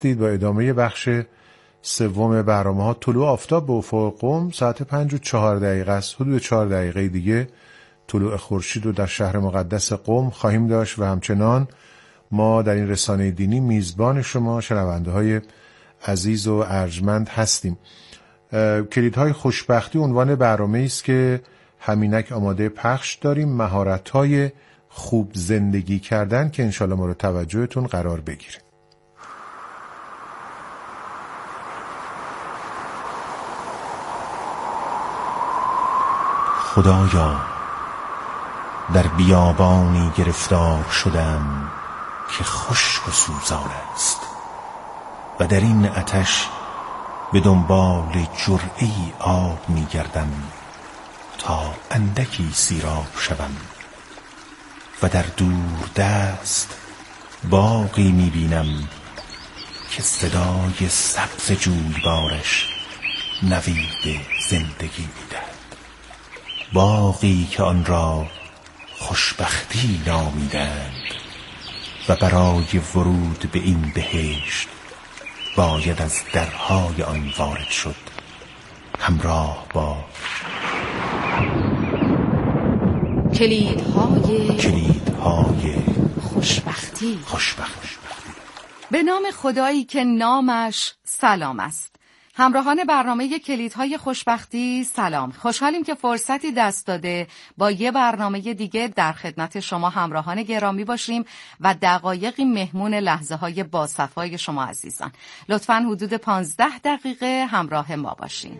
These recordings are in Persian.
دید با ادامه بخش سوم برنامه‌ها. طلوع آفتاب به افق قم ساعت 5:04 است. حدود 4 دقیقه دیگه طلوع خورشید رو در شهر مقدس قم خواهیم داشت و همچنان ما در این رسانه دینی میزبان شما شنونده های عزیز و ارجمند هستیم. کلیدهای خوشبختی عنوان برنامه است که همینک آماده پخش داریم، مهارت‌های خوب زندگی کردن که انشالله مورد توجهتون قرار بگیره. خدایا در بیابانی گرفتار شدم که خشک و سوزان است و در این آتش به دنبال جرعه‌ای آب می‌گردم تا اندکی سیراب شوم و در دور دست باغی می‌بینم که صدای سبز جویبارش نوید زندگی می‌دهد. باغی که آن را خوشبختی نامیدند و برای ورود به این بهشت باید از درهای آن وارد شد همراه با کلیدهای خوشبختی. به نام خدایی که نامش سلام است. همراهان برنامه کلیدهای خوشبختی سلام. خوشحالیم که فرصتی دست داده با یه برنامه دیگه در خدمت شما همراهان گرامی باشیم و دقایقی مهمون لحظه های باصفای شما عزیزان. لطفاً حدود 15 دقیقه همراه ما باشین.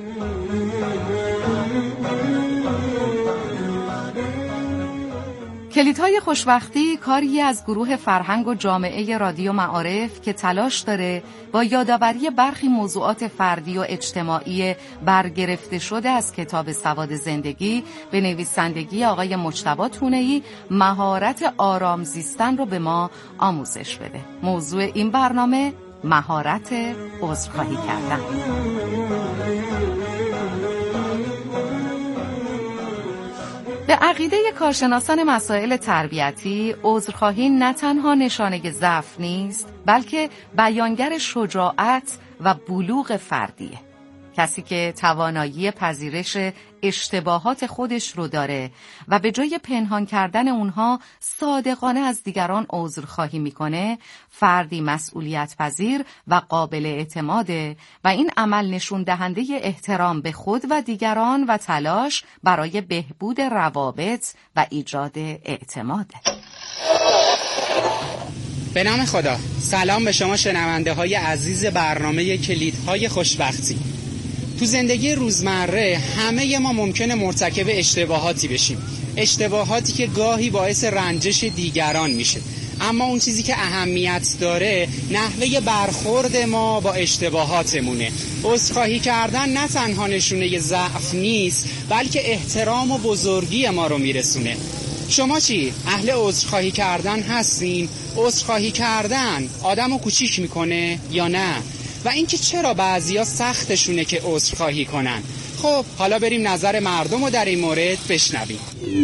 کلیدهای خوشبختی کاری از گروه فرهنگ و جامعه رادیو معارف که تلاش داره با یادآوری برخی موضوعات فردی و اجتماعی برگرفته شده از کتاب سواد زندگی به نویسندگی آقای مجتبی تونه‌ای مهارت آرام زیستن رو به ما آموزش بده. موضوع این برنامه مهارت عذرخواهی کردن. به عقیده کارشناسان مسائل تربیتی، عذرخواهی نه تنها نشانه ضعف نیست، بلکه بیانگر شجاعت و بلوغ فردیه. کسی که توانایی پذیرش اشتباهات خودش رو داره و به جای پنهان کردن اونها صادقانه از دیگران عذرخواهی میکنه، فردی مسئولیت پذیر و قابل اعتماده و این عمل نشون دهنده احترام به خود و دیگران و تلاش برای بهبود روابط و ایجاد اعتماده. به نام خدا. سلام به شما شنونده های عزیز برنامه کلیدهای خوشبختی. تو زندگی روزمره همه ما ممکنه مرتکب اشتباهاتی بشیم، اشتباهاتی که گاهی باعث رنجش دیگران میشه. اما اون چیزی که اهمیت داره نحوه برخورد ما با اشتباهاتمونه. عذرخواهی کردن نه تنها نشونه ضعف نیست، بلکه احترام و بزرگی ما رو میرسونه. شما چی؟ اهل عذرخواهی کردن هستین؟ عذرخواهی کردن آدمو کوچیک میکنه یا نه؟ و اینکه چرا بعضیا سختشونه که عذرخواهی کنن؟ خب حالا بریم نظر مردم رو در این مورد بشنویم.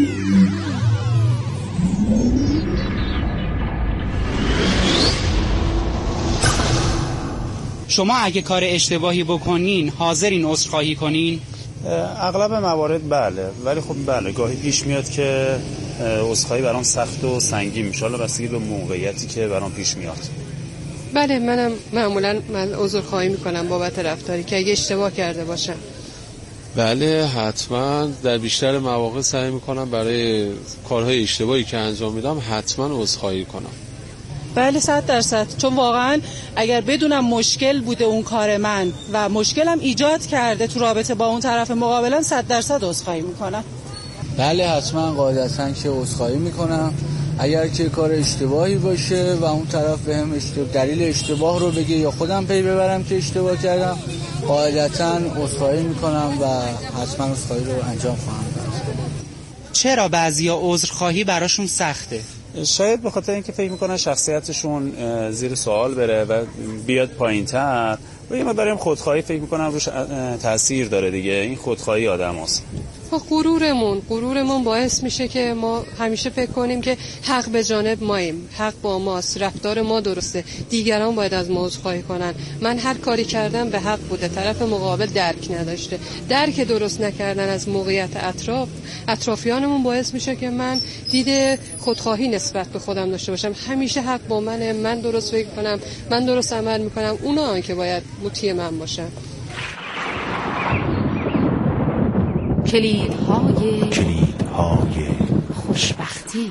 شما اگه کار اشتباهی بکنین حاضرین عذرخواهی کنین؟ اغلب موارد بله، ولی خب بله گاهی پیش میاد که عذرخواهی برام سخت و سنگین میشه، حالا بستگی به موقعیتی که برام پیش میاد. بله منم معمولا عذرخواهی میکنم بابت رفتاری که اگه اشتباه کرده باشم. بله حتما در بیشتر مواقع سعی میکنم برای کارهای اشتباهی که انجام میدم حتما عذرخواهی کنم. بله 100%، چون واقعا اگر بدونم مشکل بوده اون کار من و مشکلم ایجاد کرده تو رابطه با اون طرف مقابلم 100% عذرخواهی میکنم. بله حتما قاعدتاً که عذرخواهی میکنم اگر که کار اشتباهی باشه و اون طرف بهم دلیل اشتباه رو بگه یا خودم پی ببرم که اشتباه کردم، قاعدتاً عذرخواهی میکنم و حتما عذرخواهی رو انجام خواهم داد. چرا بعضیا عذرخواهی براشون سخته؟ شاید به خاطر اینکه فکر میکنن شخصیتشون زیر سوال بره و بیاد پایین‌تر و یه مقدارم خودخواهی فکر میکنن روش تاثیر داره دیگه. این خودخواهی آدم هست. غرورمون باعث میشه که ما همیشه فکر کنیم که حق به جانب ماییم، حق با ماست، رفتار ما درسته، دیگران باید از ما عذرخواهی کنن. من هر کاری کردم به حق بوده، طرف مقابل درک نداشته. درک درست نکردن از موقعیت اطرافیانمون باعث میشه که من دید خودخواهی نسبت به خودم داشته باشم. همیشه حق با منه، من درست فکر کنم، من درست عمل میکنم، اونا که باید مطیع من باشن. کلیدهای خوشبختی.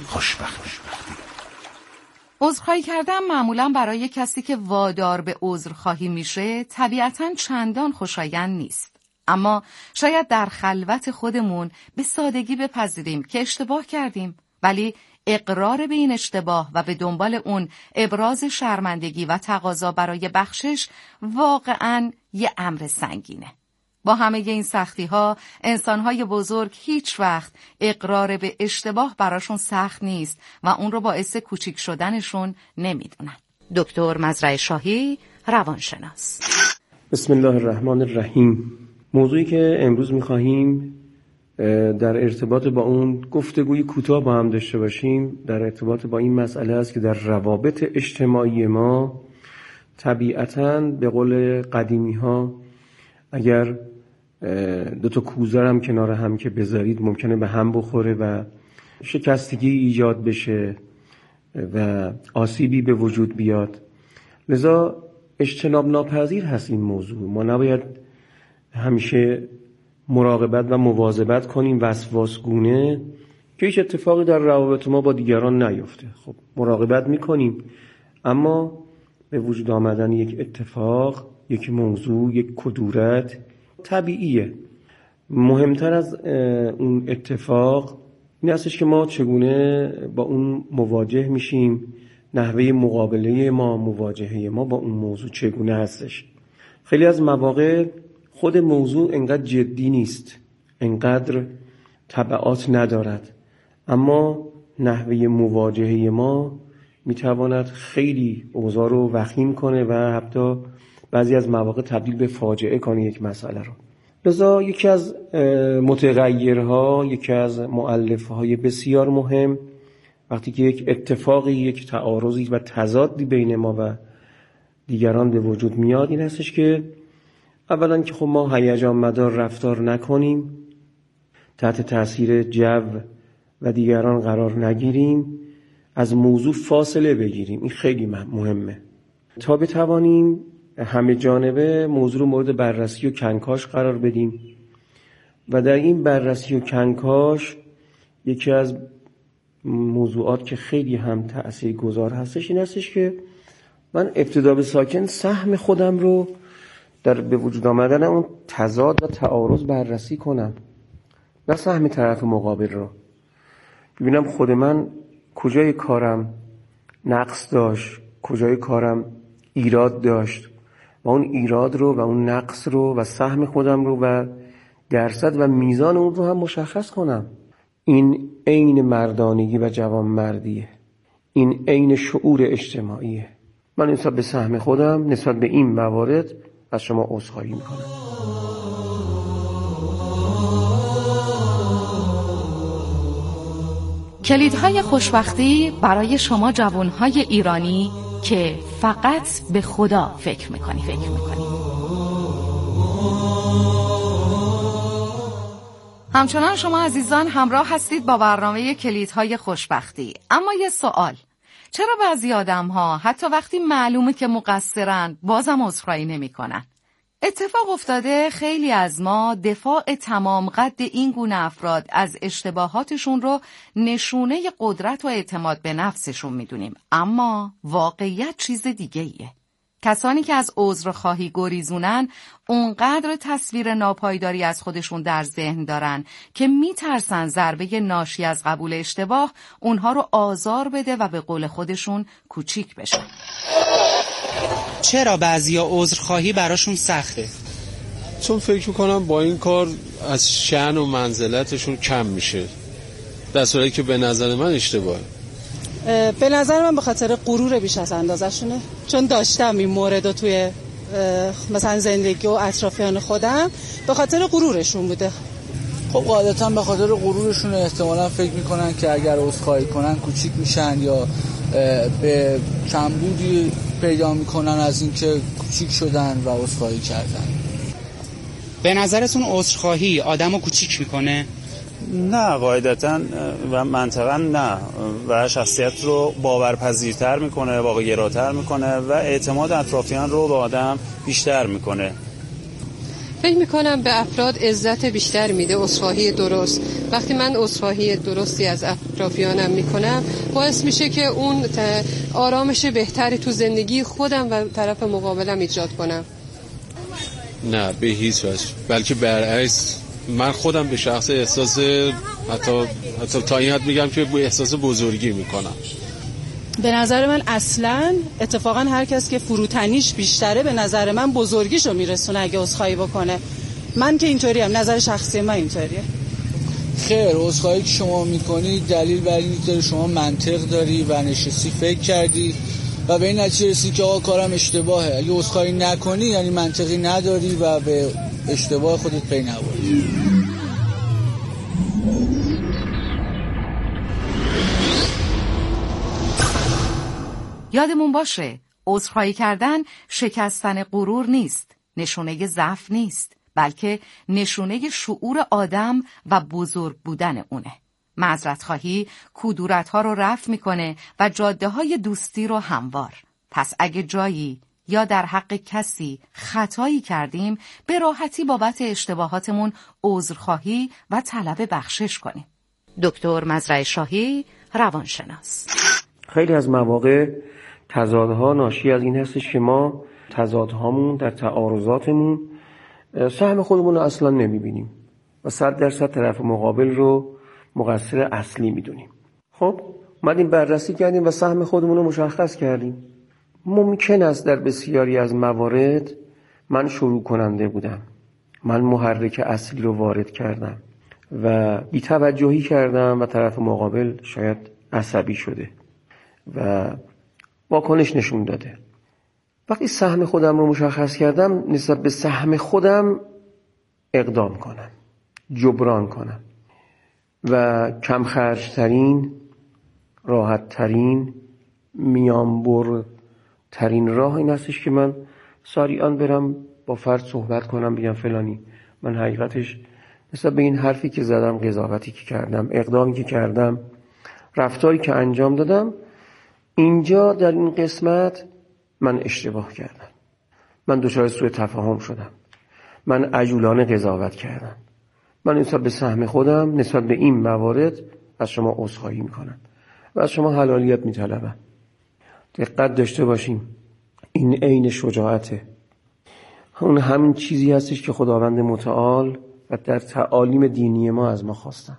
عذرخواهی کردن معمولا برای کسی که وادار به عذرخواهی میشه طبیعتاً چندان خوشایند نیست. اما شاید در خلوت خودمون به سادگی بپذیریم که اشتباه کردیم، ولی اقرار به این اشتباه و به دنبال اون ابراز شرمندگی و تقاضا برای بخشش واقعاً یه امر سنگینه. با همه این سختی‌ها، انسان‌های بزرگ هیچ وقت اقرار به اشتباه براشون سخت نیست و اون رو باعث کوچیک شدنشون نمیدونن. دکتر مزرعه شاهی، روانشناس. بسم الله الرحمن الرحیم. موضوعی که امروز می‌خواهیم در ارتباط با اون گفتگوی کوتاه با هم داشته باشیم در ارتباط با این مسئله است که در روابط اجتماعی ما طبیعتاً به قول قدیمی‌ها اگر دو تا کوزه هم کنار هم که بذارید ممکنه به هم بخوره و شکستگی ایجاد بشه و آسیبی به وجود بیاد. لذا اجتناب ناپذیر هست این موضوع. ما نباید همیشه مراقبت و مواظبت کنیم وسواسگونه که هیچ اتفاقی در روابط ما با دیگران نیفته. خب مراقبت میکنیم، اما به وجود آمدن یک اتفاق، یک موضوع، یک کدورت طبیعیه. مهمتر از اون اتفاق این هستش که ما چگونه با اون مواجه میشیم، نحوه مقابله ما، مواجهه ما با اون موضوع چگونه هستش. خیلی از مواقع خود موضوع انقدر جدی نیست، انقدر تبعات ندارد، اما نحوه مواجهه ما میتواند خیلی اوضاع رو وخیم کنه و حتی بعضی از مواقع تبدیل به فاجعه کنه یک مسئله رو. لذا یکی از متغیرها، یکی از مؤلفه‌های بسیار مهم وقتی که یک اتفاقی، یک تعارضی و تضادی بین ما و دیگران به وجود میاد این هستش که اولا که خب ما هیجان مدار رفتار نکنیم، تحت تاثیر جو و دیگران قرار نگیریم، از موضوع فاصله بگیریم. این خیلی مهمه تا بتوانیم همه جانبه موضوع رو مورد بررسی و کنکاش قرار بدیم. و در این بررسی و کنکاش یکی از موضوعات که خیلی هم تأثیرگذار هستش این هستش که من ابتدا به ساکن سهم خودم رو در به وجود آمدن اون تضاد و تعارض بررسی کنم، نه سهم طرف مقابل رو. ببینم خود من کجای کارم نقص داشت، کجای کارم ایراد داشت و اون ایراد رو و اون نقص رو و سهم خودم رو و درصد و میزان اون رو هم مشخص کنم. این عین مردانگی و جوانمردیه، این عین شعور اجتماعیه. من نسبت به سهم خودم نسبت به این موارد از شما عذرخواهی میکنم. کلیدهای خوشبختی برای شما جوانهای ایرانی که فقط به خدا فکر میکنی. همچنان شما عزیزان همراه هستید با برنامه کلیدهای خوشبختی. اما یه سوال، چرا بعضی آدم‌ها حتی وقتی معلومه که مقصرن بازم عذرخواهی نمی‌کنن؟ اتفاق افتاده خیلی از ما دفاع تمام قد این گونه افراد از اشتباهاتشون رو نشونه قدرت و اعتماد به نفسشون میدونیم، اما واقعیت چیز دیگه ایه. کسانی که از عذرخواهی گریزونن اونقدر تصویر ناپایداری از خودشون در ذهن دارن که میترسن ضربه ناشی از قبول اشتباه اونها رو آزار بده و به قول خودشون کوچیک بشن. چرا بعضیا عذرخواهی براشون سخته؟ چون فکر میکنم با این کار از شأن و منزلتشون کم میشه، در صورتی که به نظر من اشتباهه. به نظر من به خاطر غرور بیش از اندازه‌شونه، چون داشتم این موردو توی مثلا زندگی و اطرافیان خودم، به خاطر غرورشون بوده. خب خب قاعدتا به خاطر غرورشون احتمالاً فکر میکنن که اگر عذرخواهی کنن کوچیک میشن یا به کمبودی پیدا میکنن از اینکه کوچیک شدن و عذرخواهی کردن. به نظرتون عذرخواهی آدمو کوچیک میکنه؟ نه قاعدتا و منطقا نه، و شخصیت رو باورپذیرتر میکنه، واقع‌گراتر میکنه و اعتماد اطرافیان رو به آدم بیشتر میکنه. فکر میکنم به افراد عزت بیشتر میده عذرخواهی درست. وقتی من عذرخواهی درستی از اطرافیانم میکنم باعث میشه که اون آرامش بهتری تو زندگی خودم و طرف مقابلم ایجاد کنم. نه به هیچ وجه، بلکه برعکس، من خودم به شخص احساس حتی تا این حد میگم که احساس بزرگی میکنم. به نظر من اصلا اتفاقا هر کس که فروتنیش بیشتره به نظر من بزرگیشو میرسونه اگه عذرخواهی بکنه. من که اینطوری ام، نظر شخصی من اینطوریه. خیر، عذرخواهی که شما میکنی دلیل بر اینه که شما منطق داری و نشستی فکر کردی و به این نتیجه رسیدی که آقا کارم اشتباهه. اگه عذرخواهی نکنی یعنی منطقی نداری و به اشتباه خودت پی نبری. یادمون باشه عذرخواهی کردن شکستن غرور نیست، نشونه ضعف نیست، بلکه نشونه شعور آدم و بزرگ بودن اونه. معذرت‌خواهی کدورت‌ها رو رفع میکنه و جاده‌های دوستی رو هموار. پس اگه جایی یا در حق کسی خطایی کردیم به راحتی بابت اشتباهاتمون عذرخواهی و طلب بخشش کنیم. دکتر مزرعه شاهی، روانشناس. خیلی از مواقع تضادها ناشی از این هستش که ما تضادهامون در تعارضاتمون سهم خودمون رو اصلا نمیبینیم و 100% طرف مقابل رو مقصر اصلی میدونیم. خب اومدیم بررسی کردیم و سهم خودمون رو مشخص کردیم. ممکن است در بسیاری از موارد من شروع کننده بودم، من محرک اصلی رو وارد کردم و بی‌توجهی کردم و طرف مقابل شاید عصبی شده و واکنش نشون داده. وقتی سهم خودم رو مشخص کردم نسبت به سهم خودم اقدام کنم، جبران کنم و کم خرجترین، راحت ترین، میانبر ترین راه این هستش که من سریعا برم با فرد صحبت کنم، بگم فلانی من حقیقتش نسبت به این حرفی که زدم، قضاوتی که کردم، اقدامی که کردم، رفتاری که انجام دادم، اینجا در این قسمت من اشتباه کردم، من دچار سوء تفاهم شدم، من عجولانه قضاوت کردم، من نسبت به سهم خودم نسبت به این موارد از شما عذرخواهی میکنم و از شما حلالیت میطلبم. دقت داشته باشیم، این عین شجاعته. اون همین چیزی هستش که خداوند متعال و در تعالیم دینی ما از ما خواستن.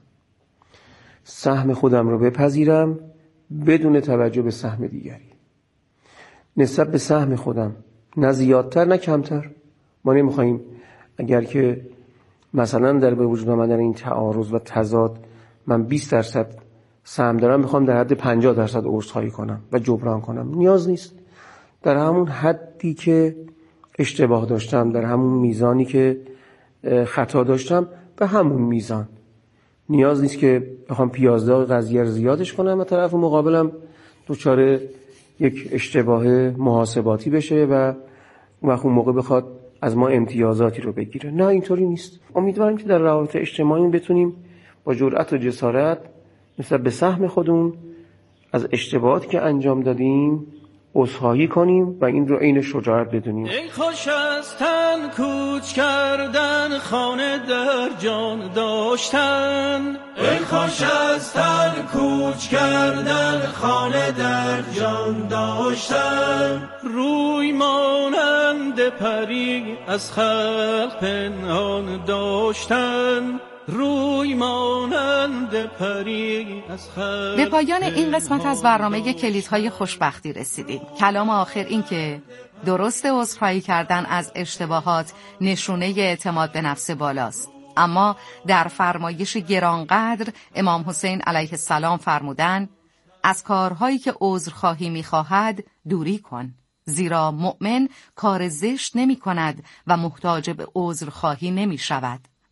سهم خودم رو بپذیرم بدون توجه به سهم دیگری. نسبت به سهم خودم نه زیادتر نه کمتر. ما نمیخواییم اگر که مثلا در به وجود آمدن این تعارض و تضاد من 20% سهم دارم میخوام در حد 50% عذرخواهی کنم و جبران کنم. نیاز نیست. در همون حدی که اشتباه داشتم، در همون میزانی که خطا داشتم، به همون میزان. نیاز نیست که بخوام پیازداغ قضیه رو زیادش کنم و طرف مقابلم دچار یک اشتباه محاسباتی بشه و اون موقع بخواد از ما امتیازاتی رو بگیره. نه، اینطوری نیست. امیدوارم که در روابط اجتماعی بتونیم با جرأت و جسارت نسبت به سهم خودمون از اشتباهاتی که انجام دادیم عذرخواهی کنیم و این رو عین شجاعت بدونیم. ای خوش از تن کوچ کردن، خانه در جان داشتن. ای خوش از تن کوچ کردن، خانه در جان داشتن. روی مانند پری از خلق پنهان داشتن. روی مانند پری از خلق. به پایان این قسمت از برنامه کلیدهای خوشبختی رسیدیم. کلام آخر این که درست عذرخواهی کردن از اشتباهات نشونه اعتماد به نفس بالاست، اما در فرمایش گرانقدر امام حسین علیه السلام فرمودن از کارهایی که عذرخواهی می‌خواهد دوری کن، زیرا مؤمن کار زشت نمی کند و محتاج به عذرخواهی نمی شود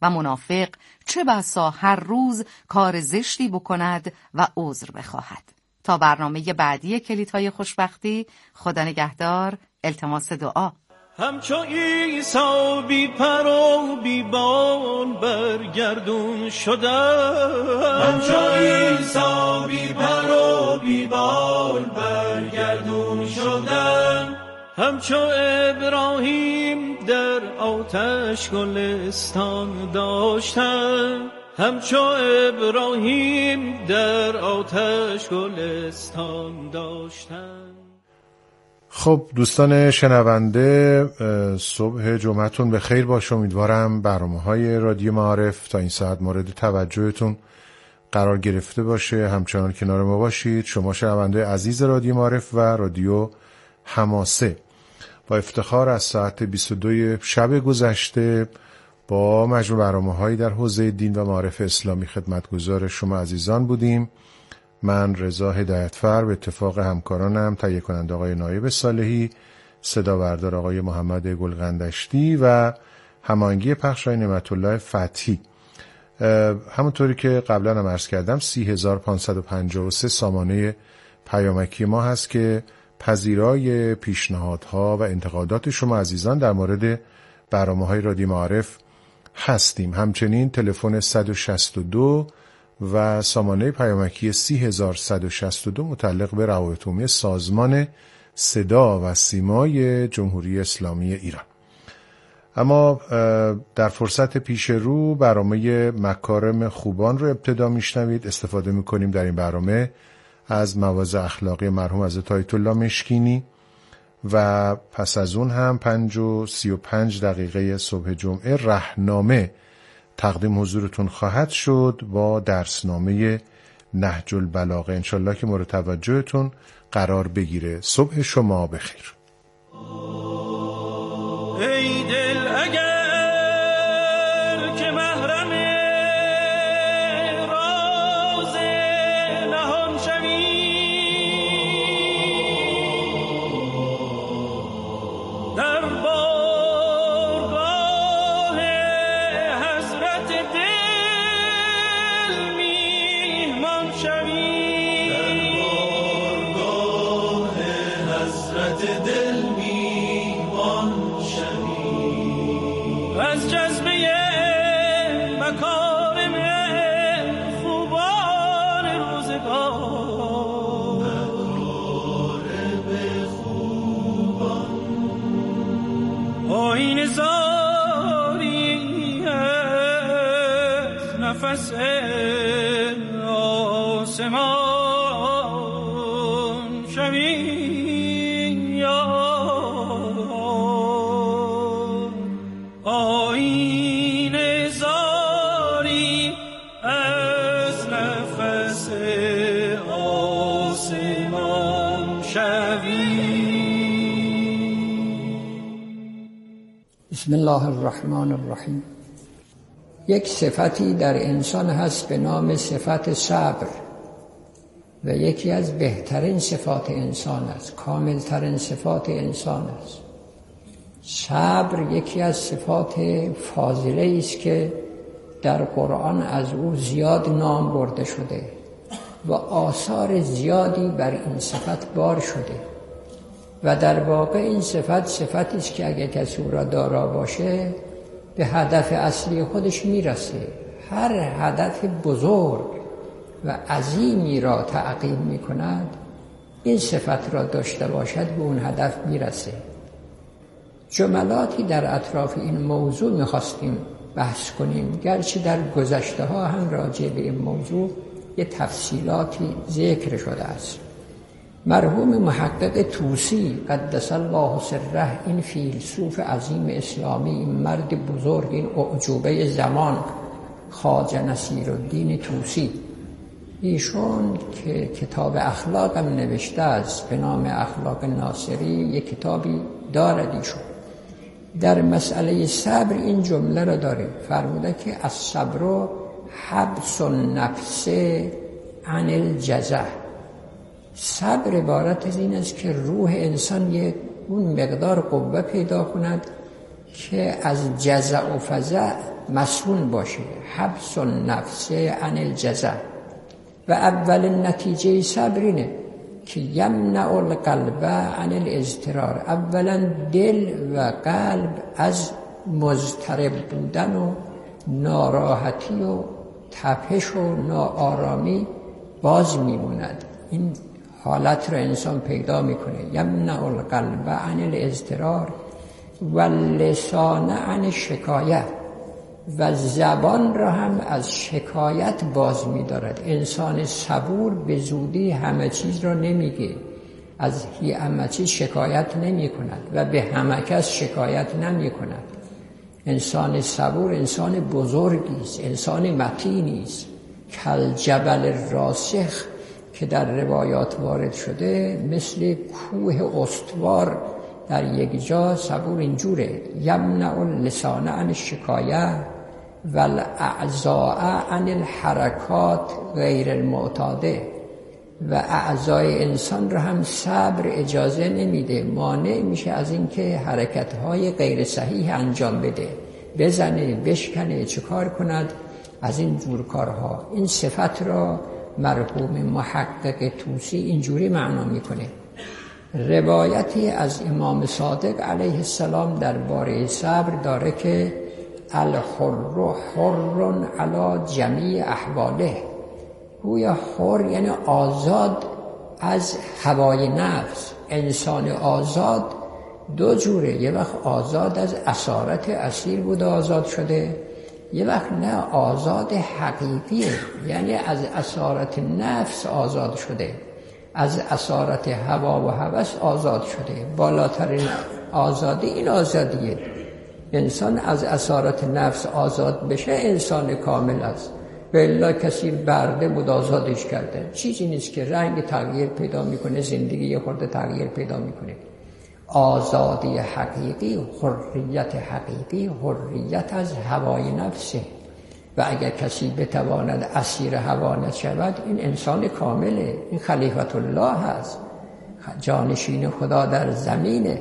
و منافق چه بسا هر روز کار زشتی بکند و عذر بخواهد. تا برنامه بعدی کلیدهای خوشبختی، خدا نگهدار. التماس دعا. همچو عیسی بی پر و بی بال برگردون شدم، همچو عیسی بی پر و بی بال برگردون شدم، همچو ابراهیم در آتش گلستان داشتم، همچو ابراهیم در آتش گلستان داشتم. خب دوستان شنونده، صبح جمعتون به خیر باشه. امیدوارم برنامه‌های رادیو معارف تا این ساعت مورد توجهتون قرار گرفته باشه. همچنان کنار ما باشید. شما شنونده عزیز رادیو معارف و رادیو حماسه، با افتخار از ساعت 22 شب گذشته با مجموع برنامه‌هایی در حوزه دین و معارف اسلامی خدمتگزار شما عزیزان بودیم. من رضا هدایتفر به اتفاق همکارانم، تهیه کننده آقای نایب صالحی، صدا بردار آقای محمد گلغندشتی و هماهنگی پخش آقای نعمت الله فتحی، همونطوری که قبلا هم عرض کردم 30553 سامانه پیامکی ما هست که پذیرای پیشنهادها و انتقادات شما عزیزان در مورد برنامه‌های رادیو معارف هستیم. همچنین تلفن 162 و سامانه پیامکی 30162 متعلق به روابط عمومی سازمان صدا و سیمای جمهوری اسلامی ایران. اما در فرصت پیش رو برنامه مکارم خوبان رو ابتدا میشنوید. استفاده میکنیم در این برنامه از مواعظ اخلاقی مرحوم حضرت آیت الله مشکینی و پس از اون هم 5:35 صبح جمعه رهنامه تقدیم حضورتون خواهد شد با درسنامه نهج البلاغه، انشالله که مورد توجهتون قرار بگیره. صبح شما بخیر. ای دل اگر که محرم راز نهان شوی، در بارگاه حضرت دل میهمان شوی، در بارگاه حضرت دل میهمان شوی، از جذبه مکارم خوبان روزگار، مکارم خوبان آیین زاری از نفس آسمان شوی، آیین زاری از نفس آسمان شوی. بسم الله الرحمن الرحیم. یک صفتی در انسان هست به نام صفت صبر و یکی از بهترین صفات انسان است، کاملترین صفات انسان است. صبر یکی از صفات فاضله است که در قرآن از او زیاد نام برده شده و آثار زیادی بر این صفت بار شده و در واقع این صفت صفتی است که اگه کسی او را دارا باشه به هدف اصلی خودش میرسه. هر هدف بزرگ و عظیمی را تعقیب میکند، این صفت را داشته باشد به اون هدف میرسه. جملاتی در اطراف این موضوع میخواستیم بحث کنیم، گرچه در گذشته ها هم راجع به این موضوع یه تفصیلاتی ذکر شده است. مرحوم محقق طوسی قدس الله سره، این فیلسوف عظیم اسلامی، این مرد بزرگ، این اعجوبه زمان، خواجه نصیرالدین طوسی، ایشون که کتاب اخلاق هم نوشته است به نام اخلاق ناصری، یک کتابی دارد ایشون. در مسئله صبر این جمله را داره، فرموده که الصبر حبس النفس عن الجزع. صبر عبارت از این است که روح انسان اون مقدار قوه پیدا کند که از جزع و فزع مسئول باشه، حبس النفس عن الجزع. و اول نتیجه صبرینه که یمنع القلب عن الاضطرار. اولا دل و قلب از مضطرب بودن و ناراحتی و تپش و ناآرامی باز میموند. این حالت رو انسان پیدا میکنه. یمنع القلب عن الاضطرار و لسان عن شکایت، و زبان را هم از شکایت باز می‌دارد. انسان صبور به زودی همه چیز را نمیگه، از همه چیز شکایت نمی کند و به همه کس شکایت نمی کند. انسان صبور انسان بزرگی است، انسان متینی است. کل جبل راسخ که در روایات وارد شده، مثل کوه استوار در یک جا. صبور اینجوره: یمنع اللسان عن الشکایه و الاعضاء عن الحرکات غیر المعتاده. و اعضای انسان رو هم صبر اجازه نمیده، مانع میشه از اینکه حرکت‌های غیر صحیح انجام بده، بزنه، بشکنه، چه کار کند، از این جور کارها. این صفت را مرحوم محقق طوسی اینجوری معنا میکنه. روایتی از امام صادق علیه السلام درباره صبر داره که الحر حر علی جمیع احواله. گویا حر یعنی آزاد از هوای نفس. انسان آزاد دو جوره، یه وقت آزاد از اسارت اسیر بود آزاد شده، یه وقت نه، آزاد حقیقیه، یعنی از اسارت نفس آزاد شده، از اسارت هوا و هوس آزاد شده. بالاترین آزادی این آزادیه. انسان از اسارت نفس آزاد بشه انسان کامل است. و الا کسی برده بود آزادش کردن. چیزی نیست که رنگ تغییر پیدا میکنه، زندگی یه خورده تغییر پیدا میکنه. آزادی حقیقی، حریت حقیقی، حریت از هوای نفسه. و اگر کسی بتواند اسیر هوا نشود، این انسان کامله. این خلیفت الله هست، جانشین خدا در زمینه.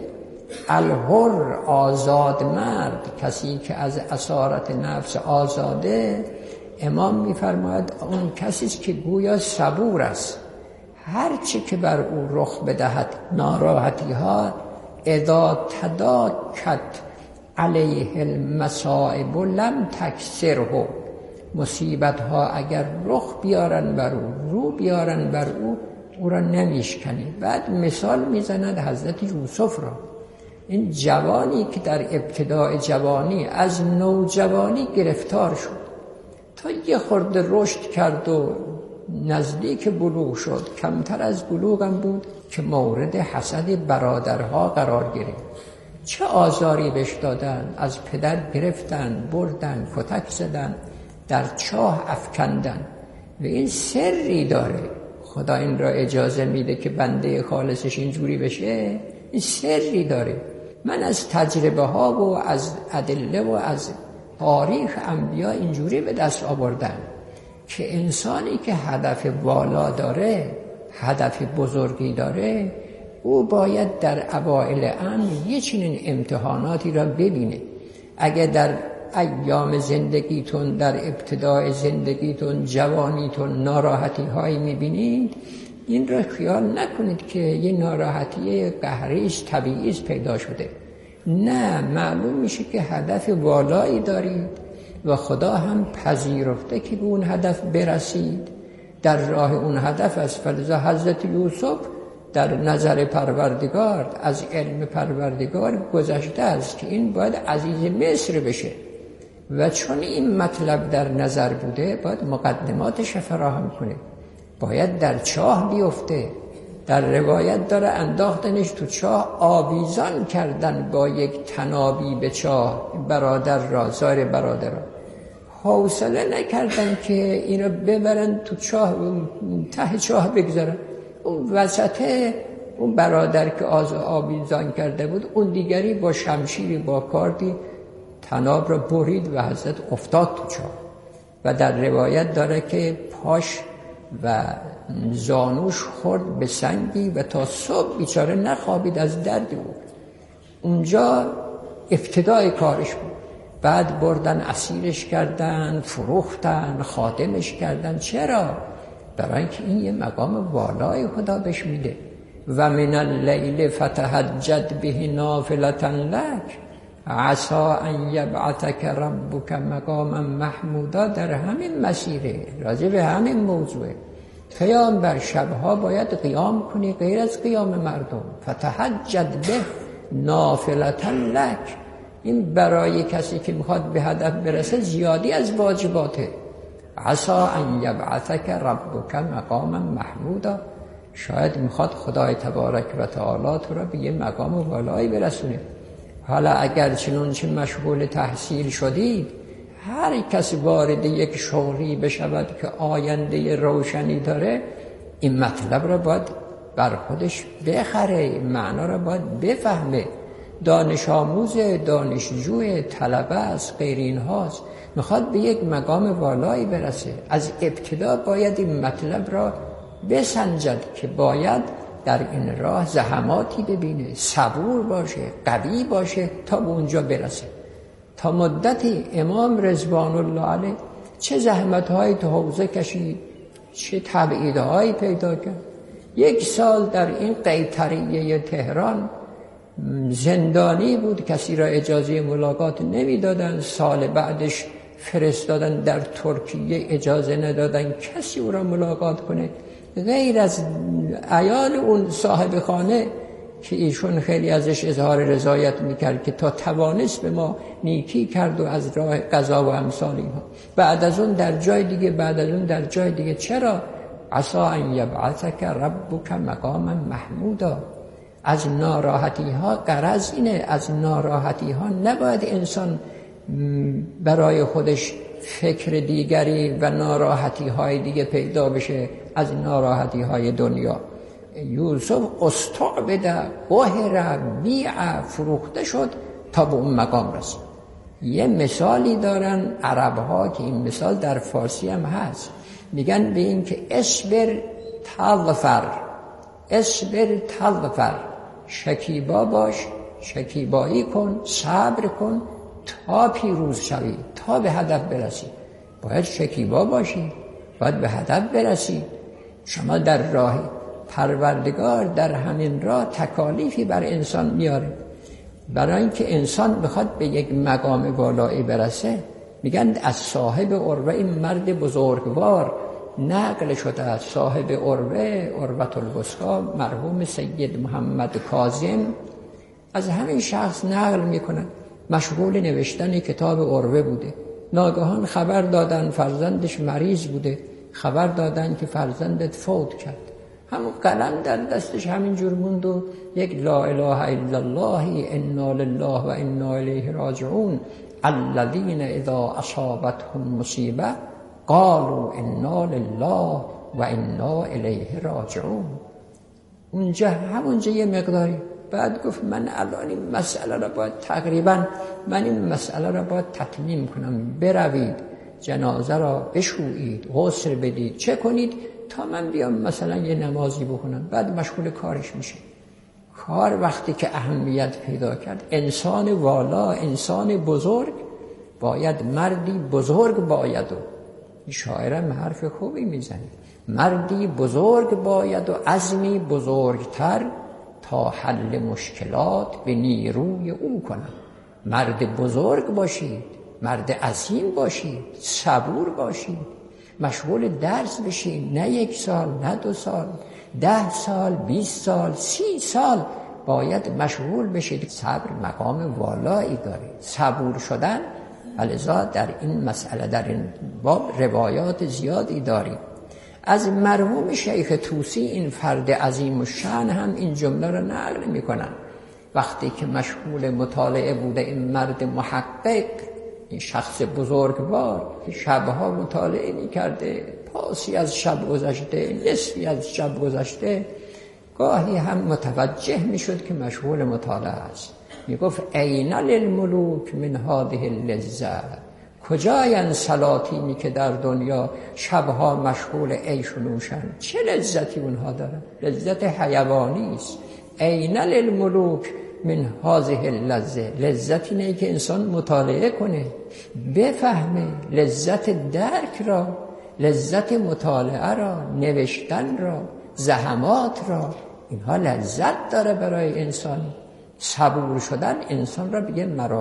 الحر آزاد مرد، کسی که از اسارت نفس آزاده. امام می‌فرماید اون کسی است که گویا صبور است، هر چه که بر او رخ بدهد ناراحتی ها، اذا تداکت علیه المصائب لم تکسره. مصیبت ها اگر رخ بیارن بر او، رو بیارن بر او را نمیشکنه. بعد مثال میزند حضرت یوسف را. این جوانی که در ابتدای جوانی از نوجوانی گرفتار شد، تا یه خورده رشد کرد و نزدیک بلوغ شد، کمتر از بلوغم بود که مورد حسد برادرها قرار گرفت. چه آزاری بهش دادن، از پدر گرفتن، بردن، کتک زدن، در چاه افکندن. و این سری داره، خدا این را اجازه میده که بنده خالصش اینجوری بشه. این سری داره. من از تجربه ها و از ادله و از تاریخ انبیا اینجوری به دست آوردن که انسانی که هدف والا داره، هدف بزرگی داره، او باید در اوائل امر یه چنین امتحاناتی را ببینه. اگر در ایام زندگیتون، در ابتدای زندگیتون، جوانیتون ناراحتی هایی میبینید، این را خیال نکنید که یه ناراحتی قهریش طبیعیش پیدا شده. نه، معلوم میشه که هدف والایی دارید و خدا هم پذیرفته که به اون هدف برسید. در راه اون هدف است. فلذا حضرت یوسف در نظر پروردگار، از علم پروردگار گذشته است که این باید عزیز مصر بشه و چون این مطلب در نظر بوده باید مقدماتش فراهم کنه. باید در چاه بیفته. در روایت داره انداختنش تو چاه، آویزان کردن با یک تنابی به چاه برادر را، زار برادر را. حوصله نکردن که اینو ببرن تو چاه، ته چاه بگذارن. اون وسطه اون برادر که آویزان کرده بود، اون دیگری با شمشیری، با کاردی تناب را برید و حضرت افتاد تو چاه. و در روایت داره که پاش و زانوش خورد به سنگی و تا صبح بیچاره نخوابید از درد او. اونجا ابتدای کارش بود. بعد بردن اسیرش کردن، فروختن، خادمش کردن. چرا؟ برای اینکه این یه مقام والای خدا بهش میده. و من اللیل فتهجد به نافلة لک عسى ان یبعثک ربک مقاما محمودا. در همین مسیره، راجع به همین موضوعه. قیام بر شبها باید قیام کنی غیر از قیام مردم. فتهجد به نافلة لک، این برای کسی که میخواد به هدف برسه زیادی از واجباته. عسى ان یبعثک ربک مقاما محمودا، شاید میخواد خدای تبارک و تعالی تو را به یه مقام والایی برسونه. حالا اگر چنانچه مشغول تحصیل شدید، هر کس وارد یک شغلی بشود که آینده روشنی داره، این مطلب را باید بر خودش بخره، معنا را باید بفهمه. دانش آموز، دانشجوی، طلبه است، غیر اینهاست، میخواد به یک مقام والایی برسه. از ابتدا باید این مطلب را بسنجد که باید در این راه زحماتی ببینه، صبور باشه، قوی باشه تا به اونجا برسه. تا مدتی امام رضوان الله علیه چه زحمت‌هایی تو حوزه کشید، چه تبعیدهایی پیدا کرد. 1 سال در این قیطریه تهران زندانی بود، کسی را اجازه ملاقات نمیدادن. سال بعدش فرستادن در ترکیه، اجازه ندادن کسی او را ملاقات کنه غیر از عیال اون صاحب خانه که ایشون خیلی ازش اظهار رضایت میکرد که تا توانست به ما نیکی کرد و از راه قضا و امثال اینها. بعد از اون در جای دیگه، بعد از اون در جای دیگه. چرا؟ عسى ان یبعثک ربک مقاما محمودا. از ناراحتی ها غرض اینه، از ناراحتی ها نباید انسان برای خودش فکر دیگری و ناراحتی های دیگه پیدا بشه از ناراحتی های دنیا. یوسف استعبد، قهر، بیع، فروخته شد تا به اون مقام رسید. یه مثالی دارن عرب ها که این مثال در فارسی هم هست، میگن به این که اصبر تظفر، اصبر تظفر، شکیبا باش، شکیبایی کن، صبر کن تا پیروز شوی، تا به هدف برسی. باید شکیبا باشی، باید به هدف برسی. شما در راه پروردگار در همین راه تکالیفی بر انسان میاره. برای اینکه انسان بخواد به یک مقام والایی برسه، میگن از صاحب عروه، این مرد بزرگوار نقل شده از صاحب عروه، عروة الوثقی، مرحوم سید محمد کاظم، از همین شخص نقل میکنن. مشغول نوشتن کتاب عروه بوده. ناگهان خبر دادن فرزندش مریض بوده، خبر دادن که فرزندت فوت کرد. همون قلم در دستش همین جور موند و یک لا اله الا الله انا لله و انا الیه راجعون الذین اذا اصابتهم مصیبه قالوا انا لله و انا الیه راجعون. اونجا همونجا یه مقداری بعد گفت من الان این مسئله را باید تقریبا این مسئله را باید تتمیم کنم. بروید جنازه را بشویید، غسل بدید، چه کنید تا من بیام مثلا یه نمازی بخونم. بعد مشغول کارش میشه. کار وقتی که اهمیت پیدا کرد، انسان والا، انسان بزرگ باید، مردی بزرگ باید. و این شاعرم حرف خوبی میزنه، مردی بزرگ باید و عزمی بزرگتر تا حل مشکلات به نیروی او کنم. مرد بزرگ باشید، مرد عظیم باشید، صبور باشید، مشغول درس بشید. نه 1 سال، نه 2 سال، 10 سال، 20 سال، 30 سال باید مشغول بشید. صبر مقام والایی داره. صبور شدن، ولذا در این مسئله، در این باب روایات زیادی داریم. از مرحوم شیخ طوسی، این فرد عظیم الشأن، هم این جمله را نقل میکنن. وقتی که مشغول مطالعه بوده این مرد محقق، این شخص بزرگوار که شبها مطالعه میکرده، پاسی از شب گذشته، نصفی از شب گذشته، گاهی هم متوجه میشد که مشغول مطالعه است. میگفت این للملوک من هذه اللذة، کجاین سلاطینی که در دنیا شبها مشغول عیش و نوشن، چه لذتی اونها دارن؟ لذت حیوانی است. این للملوک من هذه اللذه. لذت اینه که انسان مطالعه کنه، بفهمه لذت درک را، لذت مطالعه را، نوشتن را، زحمات را. اینها لذت داره برای انسان. صبور شدن انسان را به یه مراتب